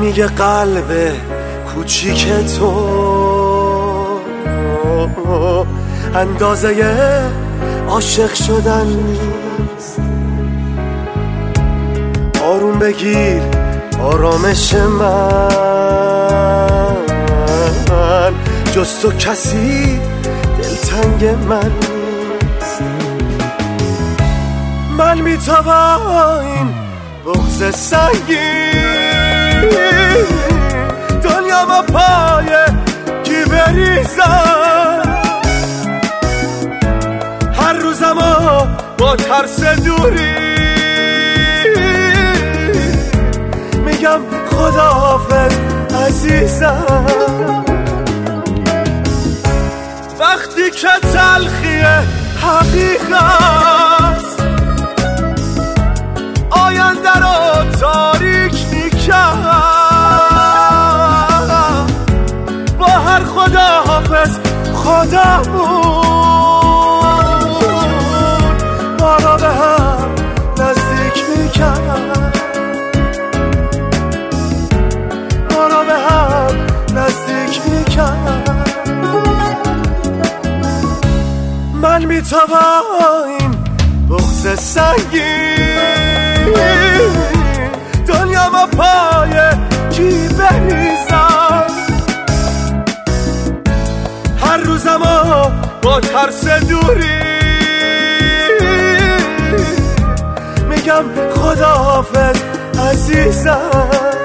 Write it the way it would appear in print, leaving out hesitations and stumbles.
میگه قلب کوچیک تو اندازه عاشق شدن نیست. آروم بگیر آرامش من، جز تو کسی دلتنگ من نیست. من بی تو با این بغض سنگین دنیا با پای کی بریزم. هر روزمو با ترس دوری میگم خداحافظ عزیزم. وقتی که تلخی حقیقت آینده رو تاریک میکرد، با هر خداحافظ خدامون ما را به هم نزدیک میکرد، ما را به هم نزدیک میکرد. من بی تو با این بغض سنگین دنیا با پای کی بریزم. هر روزمو با ترس دوری میگم خداحافظ عزیزم.